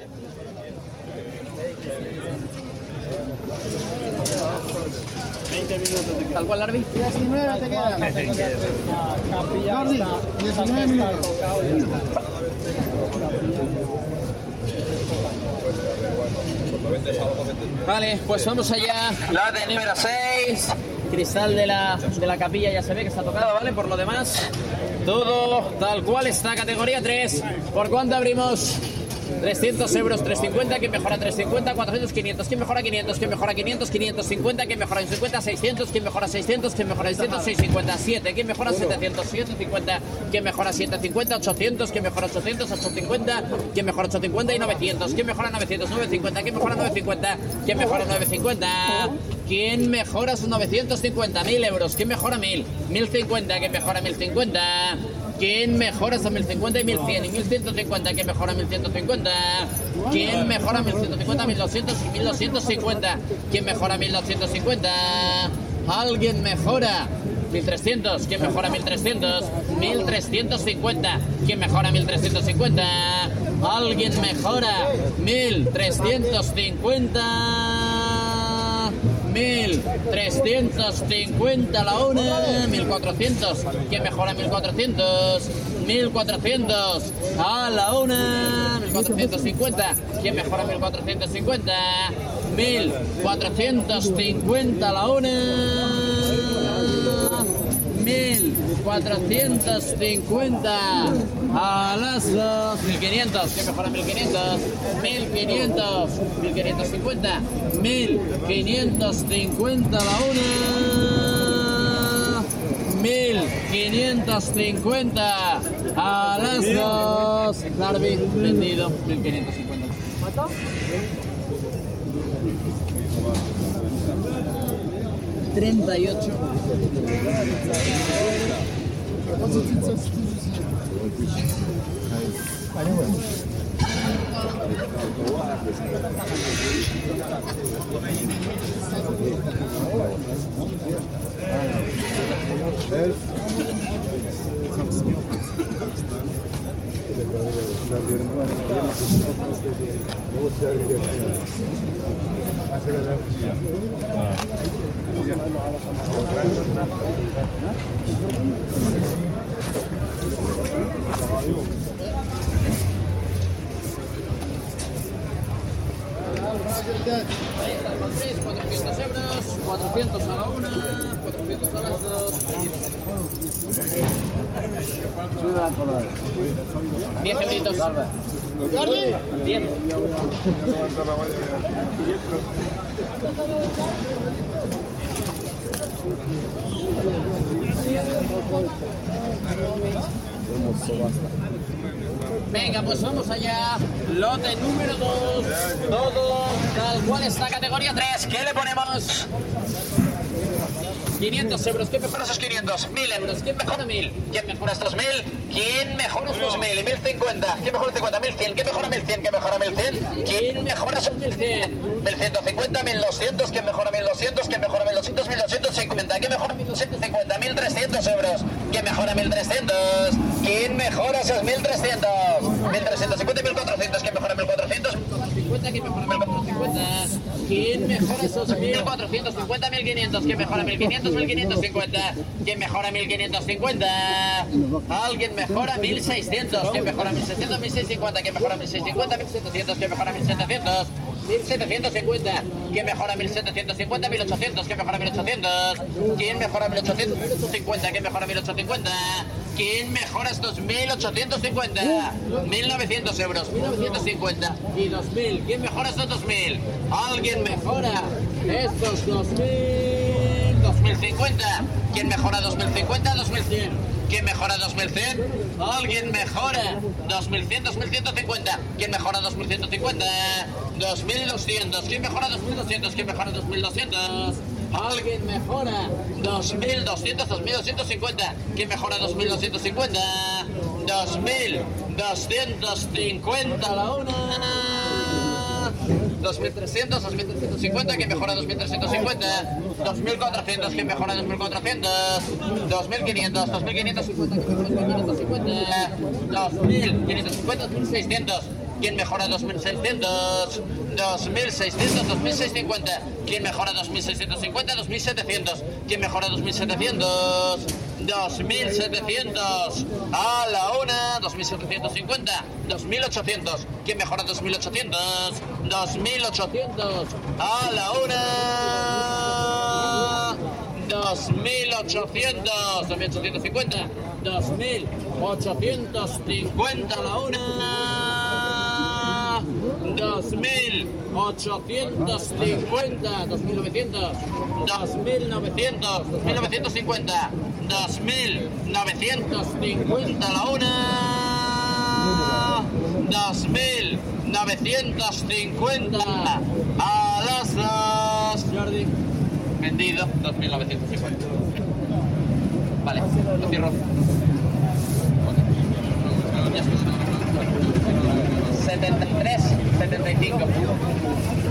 ¿Tal cual, Larvi? 19 te queda. Jordi, 19 minutos. Vale, pues vamos allá. La de número 6. Cristal de la capilla ya se ve que está tocado, ¿vale? Por lo demás, todo tal cual está. Categoría 3. ¿Por cuánto abrimos? 300 euros, 350, ¿quién mejora 350? 400, 500, ¿quién mejora 500? ¿Quién mejora 500? 550, ¿quién mejora 50? 600, ¿quién mejora 600? ¿Quién mejora 600? 650, 7, ¿quién mejora 700? 750, ¿quién mejora 750? 800, ¿quién mejora 800? 850, ¿quién mejora 850? Y 900, ¿quién mejora 900? 950, ¿quién mejora 950? ¿Quién mejora 950? ¿Quién mejora sus 950? 1000 euros, ¿quién mejora 1000? 1050, ¿quién mejora 1050? ¿Quién mejora hasta 1050 y 1100 y 1150? ¿Quién mejora 1150? ¿Quién mejora 1150, 1200 y 1250? ¿Quién mejora 1250? ¿Alguien mejora 1300? ¿Quién mejora 1300? 1350. ¿Quién mejora 1350? ¿Alguien mejora 1350? 1350 la una, 1400, ¿quién mejora 1400? 1400 a la una, 1450, ¿quién mejora 1450? 1450 a la una, 1450 a las 2, 1500, ¿quién mejora 1500? 1500, 1550, 1550 a la una, 1550 a las 2. Larvi, vendido, 1550. ¿Cuánto? 38. Ahí está con 3, 400 euros, 400 a la una, 400 a las 2. 10 euritos. 10. Venga, pues vamos allá. Lote número 2. Todo tal cual está. Categoría 3. ¿Qué le ponemos? 500 euros. ¿Quién mejora esos 500? 1000 euros. ¿Quién mejora 1000? ¿Quién mejora estos 1000? ¿Quién mejora estos 1000? Y 1050. ¿Quién mejora 50? 1100. ¿Quién mejora 1100? ¿Quién mejora 1100? ¿Quién mejora esos 1100? 1150, 1200. ¿Quién mejora 1200? ¿Quién mejora 1200? 1250. ¿Quién mejora 1250? 1300 euros. ¿Quién mejora 1300? ¿Quién mejora esos 1300? 1350 y 1400. ¿Quién mejora 1400? 1450. ¿Quién mejora 1450? ¿Quién mejora esos 1450? 1500. ¿Quién mejora 1500? 1550. ¿Quién mejora 1550? ¿Alguien mejora 1600? ¿Quién mejora 1600? 1650. ¿Quién mejora 1650? 1700. ¿Quién mejora 1700? 1750. ¿Quién mejora 1750? 1800. ¿Quién mejora 1800? ¿Quién mejora 1800? 1850. ¿Quién mejora 1850? ¿Quién mejora estos 1850? 1900 euros. 1950 y 2000. ¿Quién mejora estos 2000? ¿Alguien mejora estos 2000? 2050. ¿Quién mejora 2050? 2100. ¿Quién mejora 2100? ¿Alguien mejora 2100? 2150. ¿Quién mejora 2150? 2200. ¿Quién mejora 2200? ¿Quién mejora 2200? ¿Alguien mejora 2200? 2250. ¿Quién mejora 2250? 2250 a la una. 2300, 2350, ¿quién mejora 2350? 2400, ¿quién mejora 2400? 2500, 2550, ¿quién mejora 2550? 2550, 2600, ¿Quién mejora 2.600? 2.600, 2.650. ¿Quién mejora 2.650? 2.700. ¿Quién mejora 2.700? 2.700. A la una. 2.750. 2.800. ¿Quién mejora 2.800? 2.800. A la una. 2.800. 2.850. 2.850 a la una. 2.850, 2.900, 2.900, 2.950, 2.950 a la una, 2.950 a las dos. Jordi, vendido, 2.950. Vale, lo cierro. 73, 75.